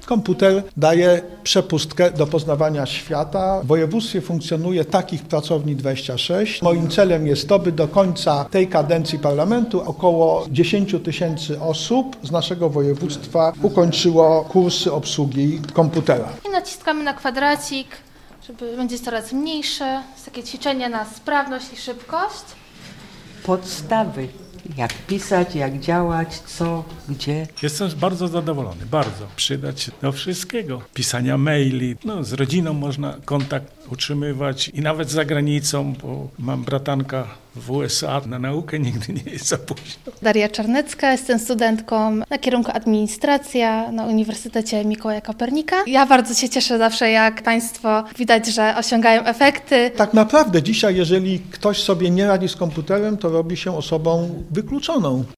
Komputer daje przepustkę do poznawania świata. W województwie funkcjonuje takich pracowni 26. Moim celem jest to, by do końca tej kadencji parlamentu około 10 000 osób z naszego województwa ukończyło kursy obsługi komputera. I naciskamy na kwadracik, żeby będzie coraz mniejsze. Jest takie ćwiczenie na sprawność i szybkość. Podstawy. Jak pisać, jak działać, co, gdzie. Jestem bardzo zadowolony, bardzo. Przydać się do wszystkiego. Pisania maili, z rodziną można kontakt utrzymywać i nawet za granicą, bo mam bratanka w USA. Na naukę nigdy nie jest za późno. Daria Czarnecka, jestem studentką na kierunku administracja na Uniwersytecie Mikołaja Kopernika. Ja bardzo się cieszę zawsze, jak Państwo widać, że osiągają efekty. Tak naprawdę dzisiaj, jeżeli ktoś sobie nie radzi z komputerem, to robi się osobą wykluczoną.